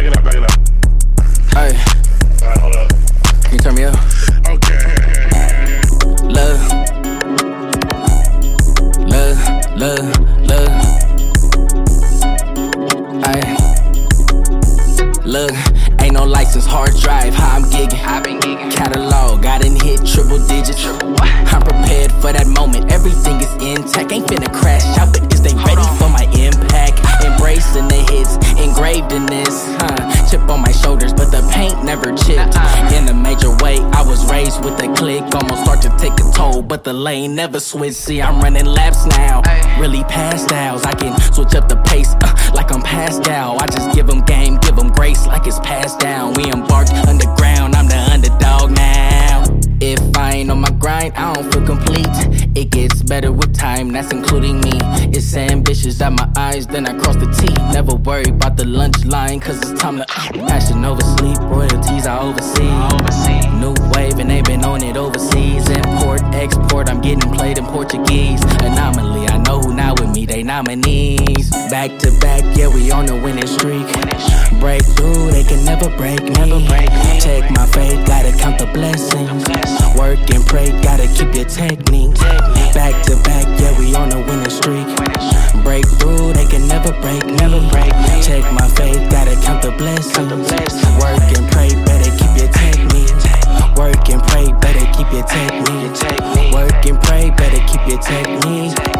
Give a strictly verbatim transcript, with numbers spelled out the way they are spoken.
back it up, back it up. Hey. Alright, hold up. Can you turn me up? Okay. Love. Love, love, love. Ay. Look, ain't no license, hard drive, how I'm gigging. I been gigging. Catalog, I done hit triple digits. Triple what? I'm prepared for that moment, everything is intact. Ain't finna crash out, but is they ready for my impact? Embracing the hits, engraved in this, huh? Chip on my shoulders, but the paint never chipped. Uh-uh. In a major way, I was raised with a click. Almost start to take a toll, but the lane never switched. See, I'm running laps now, ay. Really past styles. I can switch up the pace, uh, like I'm Pascal. I just give them game, give them grace, like it's passed down. We embarked underground, I'm the underdog now. If I ain't on my grind, I don't feel complete. It gets better with time, that's including me. It's ambitious at my eyes, then I cross the T. Never worry about the lunch line, cause it's time to uh, passion over sleep, royalties I oversee. oversee New wave and they been on it overseas. Import, export, I'm getting played in Portuguese. Anomaly, I know who not with me, they nominees. Back to back, yeah, we on a winning streak. Breakthrough, they can never break me. Check my faith, gotta count the blessings. Work and pray, gotta keep your technique. Back to back, yeah, we on a winning streak. Breakthrough, they can never break me. Check my faith, gotta count the blessings. Work and pray, better keep your technique. Work and pray, better keep your technique. Work and pray, better keep your technique.